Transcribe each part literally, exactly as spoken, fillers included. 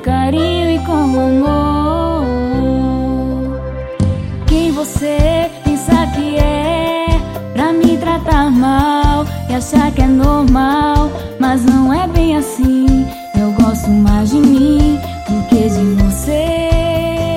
carinho e com amor. Quem você pensa que é pra me tratar mal e achar que é normal, mas não é bem assim. Eu gosto mais de mim do que de você.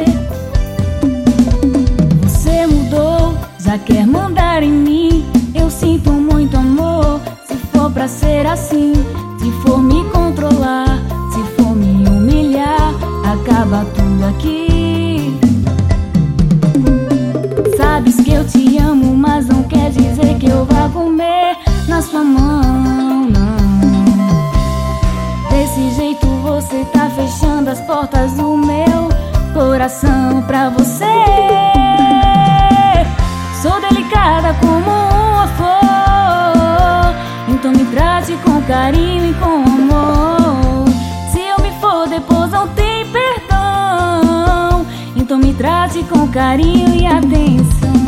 Você mudou, já quer mandar em mim. Eu sinto muito amor, se for pra ser assim. Se for me controlar, se for me humilhar, acaba tudo aqui. Sabes que eu te amo, mas não quer dizer que eu vá comer na sua mão, não. Desse jeito você tá fechando as portas do meu coração pra você. Sou delicada como uma flor, então me trate com carinho e com amor. Se eu me for depois não tem perdão, então me trate com carinho e atenção.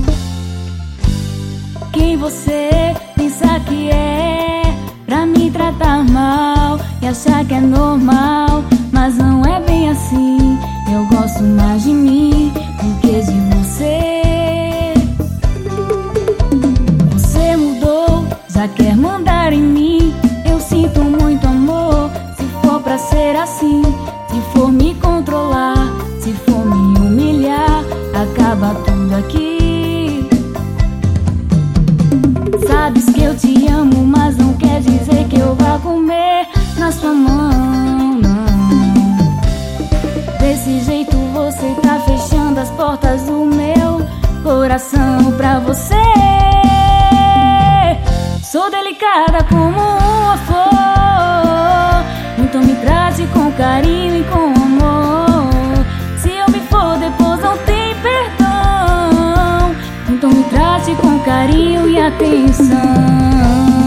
Quem você pensa que é pra me tratar mal e achar que é normal, mas não é bem assim. Eu gosto mais de mim do que de você. Você mudou, já quer mandar em mim. Eu sinto muito amor, se for pra ser assim. Se for me controlar, se for me humilhar, acaba tudo aqui. Sabes que eu te amo, mas não quer dizer que eu vá comer na sua mão, não. Desse jeito você tá fechando as portas do meu coração pra você. Sou delicada como uma flor, então me trate com carinho e com amor. Se eu me for depois não tem perdão, então me trate com carinho e atenção.